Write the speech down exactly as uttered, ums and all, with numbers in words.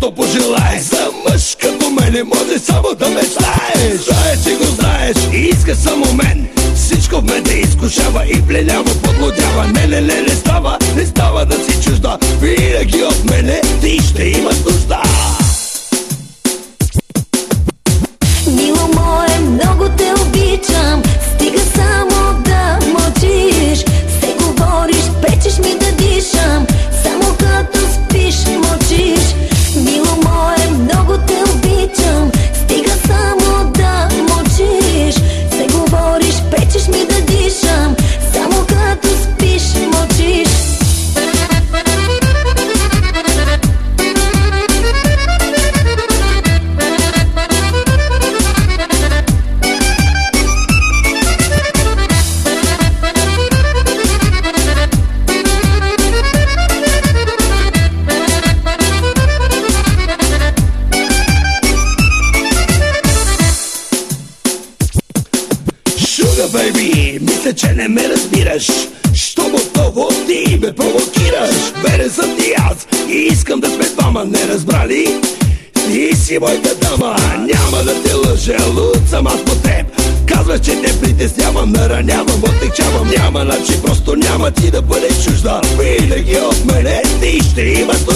каквото пожелаеш. За мъж като мене може само да мечтаеш. Знаеш, че го знаеш и искаш само мен. Всичко в мен те изкушава и пленява, подлудява. Не, не, не, не става, не става да си чужда. Винаги от мене ти ще имаш нужда. Мило мое, много те обичам. Стига само да мълчиш. Все говориш, пречиш ми да дишам. Само като спиш, мълчиш. Мило мое, много те обичам. Стига само да мълчиш. Все говориш, пречиш ми да дишам. Само като спиш, мълчиш. Бейби, мисля, че не ме разбираш. Щом отново ти ме провокираш. Бере съм ти аз и искам да сме двама. Не разбрали? Ти си моята дама. Няма да те лъжа, луд съм аз по теб. Казваш, че те притеснявам, наранявам, оттекчавам. Няма начин, просто няма ти да бъдеш чужда. Винаги от мене ти ще имаш